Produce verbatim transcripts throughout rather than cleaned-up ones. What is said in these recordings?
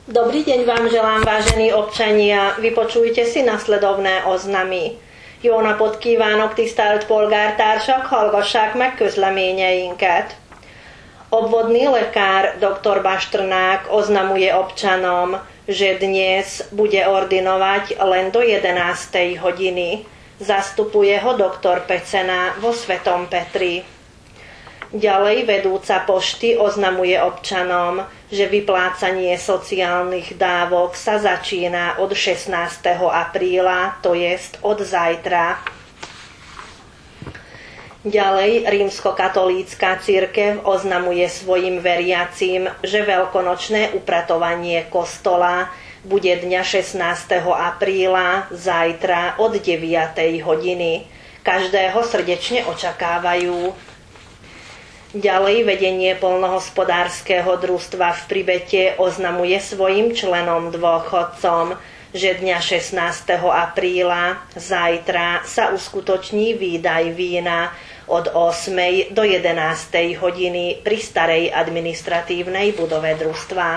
Dobrý deň vám želám, vážení občania. Vypočujte si nasledovné oznamy. Jó napot kívánok, tisztelt polgártársak, hallgassák meg közleményeinket. Obvodný lekár doktor Baštrnák oznamuje občanom, že dnes bude ordinovať len do jedenástej hodiny. Zastupuje ho doktor Pecena vo Svetom Petri. Ďalej vedúca pošty oznamuje občanom, že vyplácanie sociálnych dávok sa začína od šestnásteho apríla, to jest od zajtra. Ďalej rímskokatolícka cirkev oznamuje svojim veriacím, že veľkonočné upratovanie kostola bude dňa šestnásteho apríla, zajtra od deviatej hodiny. Každého srdečne očakávajú. Ďalej vedenie poľnohospodárskeho družstva v Pribete oznamuje svojim členom dôchodcom, že dňa šestnásteho apríla, zajtra, sa uskutoční výdaj vína od ôsmej do jedenástej hodiny pri starej administratívnej budove družstva.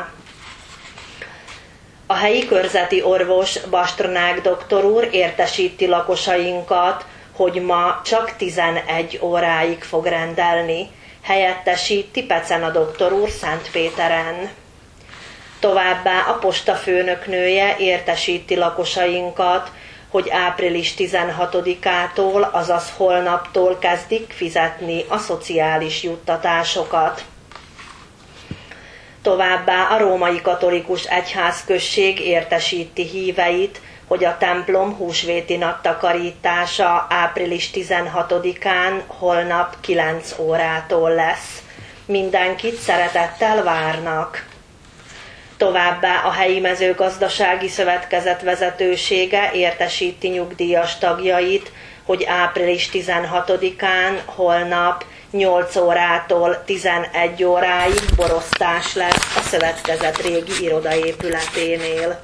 A helyi körzeti orvos Baštrnák doktor úr értesíti lakosainkat, hogy ma csak tizenegy óráig fog rendelni. Helyettesíti Pecena doktor úr Szentpéteren. Továbbá a posta főnöknője értesíti lakosainkat, hogy április tizenhatodikától, azaz holnaptól kezdik fizetni a szociális juttatásokat. Továbbá a római katolikus egyházközség értesíti híveit, hogy a templom húsvéti naptakarítása április tizenhatodikán holnap kilenc órától lesz. Mindenkit szeretettel várnak. Továbbá a helyi mezőgazdasági szövetkezet vezetősége értesíti nyugdíjas tagjait, hogy április tizenhatodikán holnap nyolc órától tizenegy óráig borosztás lesz a szövetkezet régi irodaépületénél.